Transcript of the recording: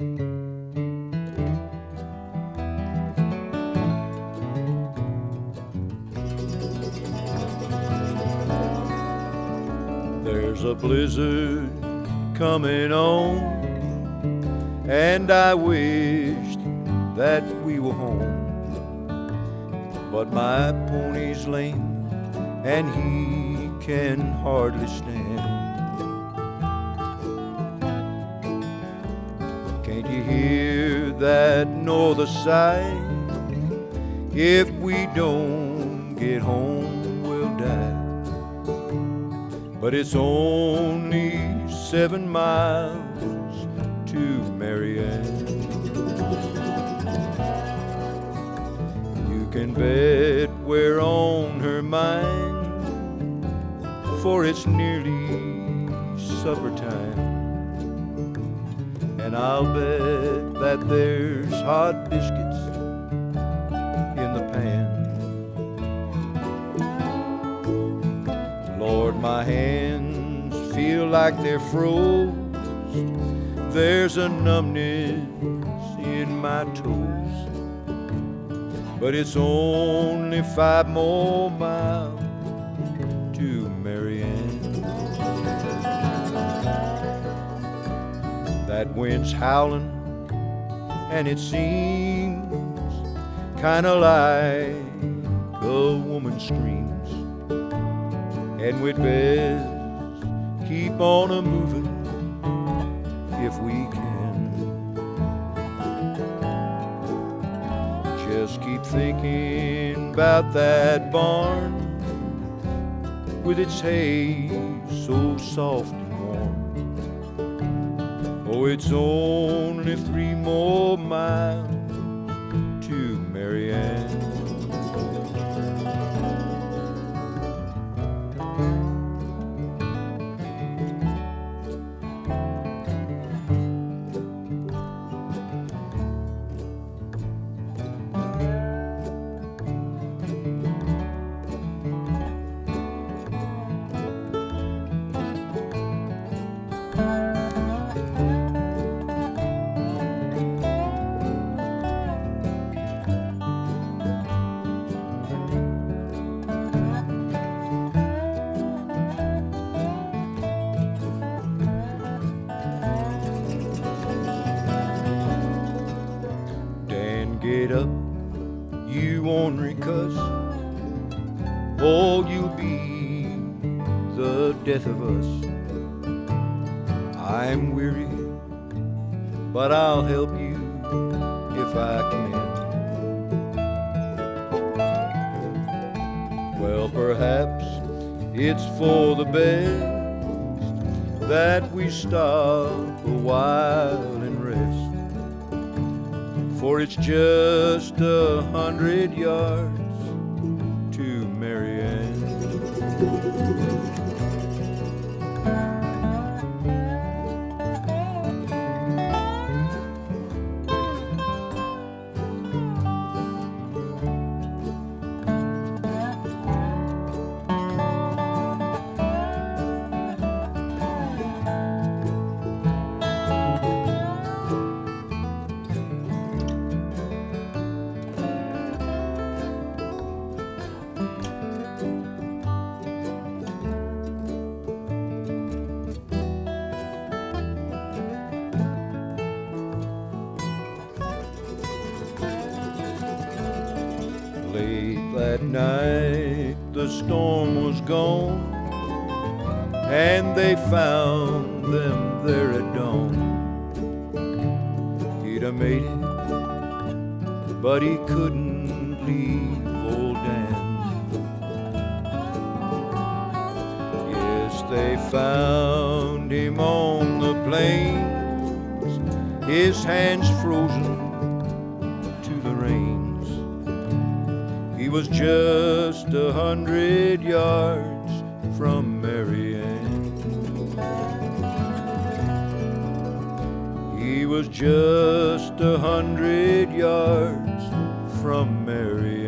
There's a blizzard coming on, and I wished that we were home. But my pony's lame, and he can hardly stand. Can't you hear that norther sigh? If we don't get home, we'll die. But it's only 7 miles to Marianne. You can bet we're on her mind, for it's nearly supper time. And I'll bet that there's hot biscuits in the pan. Lord, my hands feel like they're froze. There's a numbness in my toes. But it's only 5 more miles to Marianne. That wind's howling, and it seems kinda like a woman screams. And we'd best keep on a-moving if we can. Just keep thinking about that barn with its hay so soft and warm. Oh, it's only 3 more miles to Marianne. Get up, you ornery cuss, or you'll be the death of us. I'm weary, but I'll help you if I can. Well, perhaps it's for the best that we stop a while and rest. For it's just 100 yards to Marianne. Late that night the storm was gone, and they found them there at dawn. He'd have made it, but he couldn't leave old Dan. Yes, they found him on the plains, his hands frozen to the reins. He was just 100 yards from Marianne. He was just 100 yards from Marianne.